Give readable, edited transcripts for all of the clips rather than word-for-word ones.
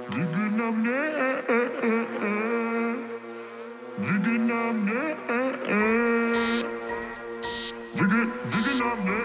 Двигай на мне, двигай на мне, двигай на мне,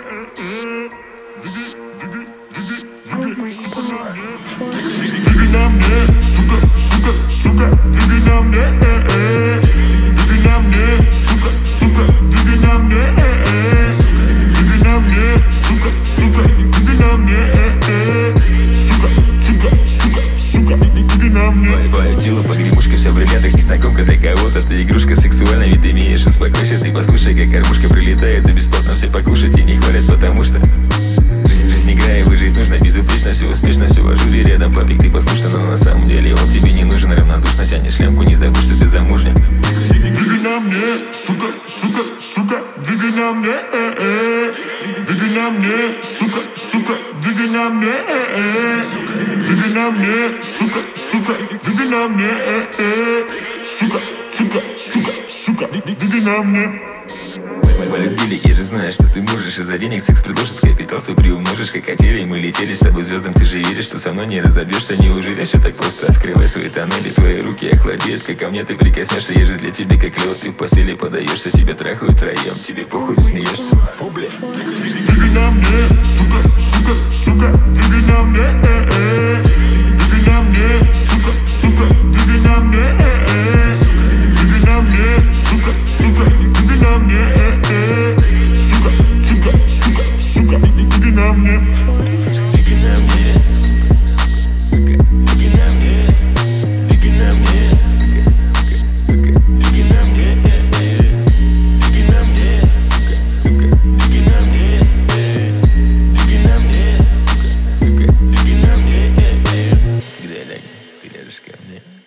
двигай на мне, сука, сука, сука, двигай на мне, двигай на мне, сука, сука, двигай на мне, двигай на мне, сука, сука, двигай на мне, сука, сука, сука, сука, двигай на мне. Твое тело погремушка, все в бриллиантах, незнакомка для кого-то. Ты игрушка сексуальная, ведь ты имеешь, успокойся. Ты послушай, как кормушка прилетает за бесплатно все покушать и не хвалят, потому что жизнь игра, и выжить нужно безупречно, все успешно, все в ажуре рядом. Папик, ты послушно, но на самом деле он тебе не нужен. Равнодушно тянешь лямку, не забудь, что ты замужня. Двигай на мне, сука, сука, сука, двигай на мне, двигай на мне, сука, сука, двигай на мне, двигай на мне, сука, сука, двигай на мне, сука, сука, сука, сука, двигай на мне. Мы полюбили, я же знаю, что ты можешь. Из-за денег секс предложит, капитал свой приумножишь. Как хотели, мы летели с тобой звездам. Ты же веришь, что со мной не разобьешься. Неужели все так просто? Открывай свои тоннели, твои руки охладеют. Как ко мне ты прикоснешься, я же для тебя как лед. Ты в постели подаешься, тебя трахают втроем. Тебе похуй, ты смеешься. Фу, бля. Двигай на мне, сука, сука, сука, двигай на мне, двигай на мне, сука, сука, двигай на мне, двигай на мне, сука, сука, двигай на мне, сука, сука, сука, сука, двигай на мне. Двигай на мне, сука, двигай на мне, двигай на мне, сука, сука, двигай на мне, двигай на мне, сука, двигай на мне, двигай на мне, сука, двигай на мне. Когда я лягу, ты ляжешь ко мне.